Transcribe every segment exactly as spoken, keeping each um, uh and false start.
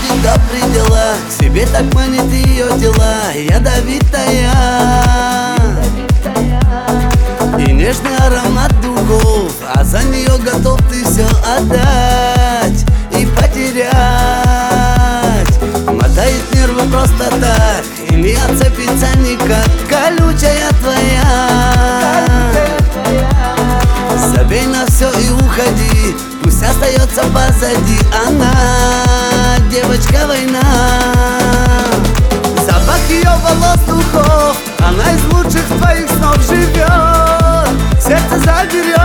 доводит до предела, к себе так манит ее тела ядовитая. И нежный аромат духов, а за нее готов ты все отдать и потерять. Мотает нервы просто так, и не отцепится никак, колючая твоя. Забей на все и уходи, пусть остается позади она, девочка война. Запах ее волос, духов, она из лучших твоих снов живет, сердце заберет.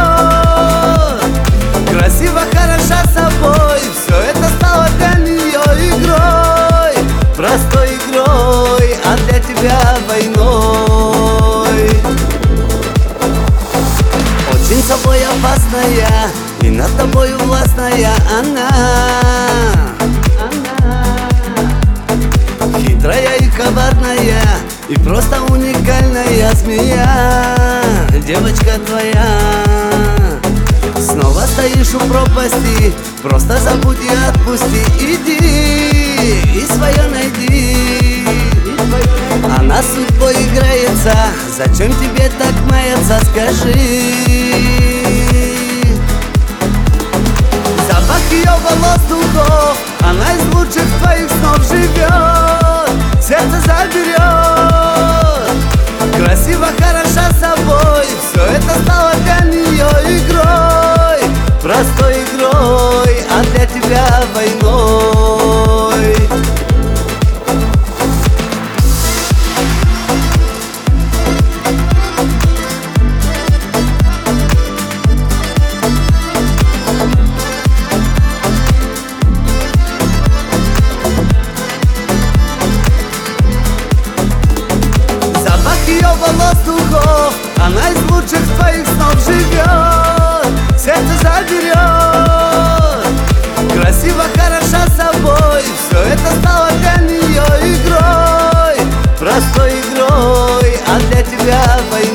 Красиво, хороша собой, все это стало для нее игрой, простой игрой, а для тебя войной. Очень собой опасная и над тобою властная она, она. Хитрая и коварная, и просто уникальная змея, девочка твоя. Снова стоишь у пропасти, просто забудь и отпусти. Иди и свое найди. Она с судьбой играется, зачем тебе так маяться, скажи. Запах ее волос, духов, она из лучших твоих снов живет, сердце заберет. Красиво, хороша собой, все это стало для нее игрой, простой игрой, а для тебя войной. Ее волос, духов, она из лучших твоих снов живет, сердце заберет. Красиво, хороша собой, все это стало для нее игрой, простой игрой, а для тебя войной.